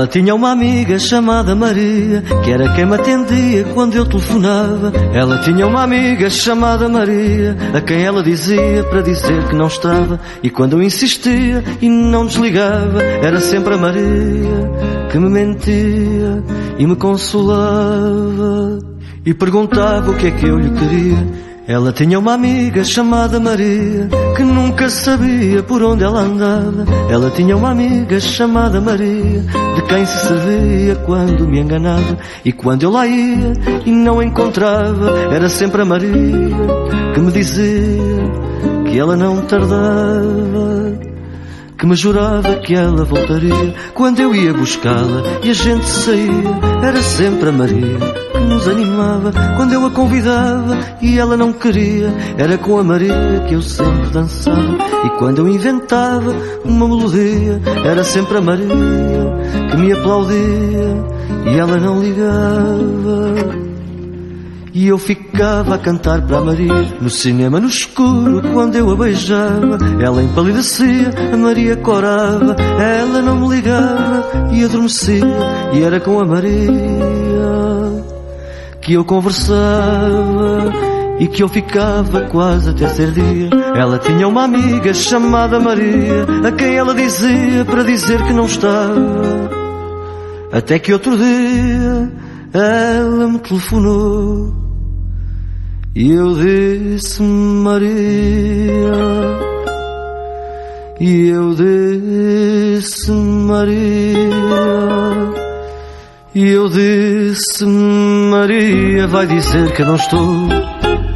Ela tinha uma amiga chamada Maria, que era quem me atendia quando eu telefonava. Ela tinha uma amiga chamada Maria, a quem ela dizia para dizer que não estava. E quando eu insistia e não desligava, era sempre a Maria que me mentia e me consolava e perguntava o que é que eu lhe queria. Ela tinha uma amiga chamada Maria, que nunca sabia por onde ela andava. Ela tinha uma amiga chamada Maria, de quem se servia quando me enganava. E quando eu lá ia e não a encontrava, era sempre a Maria que me dizia que ela não tardava, que me jurava que ela voltaria. Quando eu ia buscá-la e a gente saía, era sempre a Maria que nos animava. Quando eu a convidava e ela não queria, era com a Maria que eu sempre dançava. E quando eu inventava uma melodia, era sempre a Maria que me aplaudia e ela não ligava. E eu ficava a cantar para a Maria, no cinema no escuro, quando eu a beijava. Ela empalidecia, a Maria corava. Ela não me ligava e adormecia, e era com a Maria que eu conversava e que eu ficava quase até ser dia. Ela tinha uma amiga chamada Maria, a quem ela dizia para dizer que não estava. Até que outro dia ela me telefonou e eu disse Maria, e eu disse Maria, e eu disse Maria, vai dizer que não estou.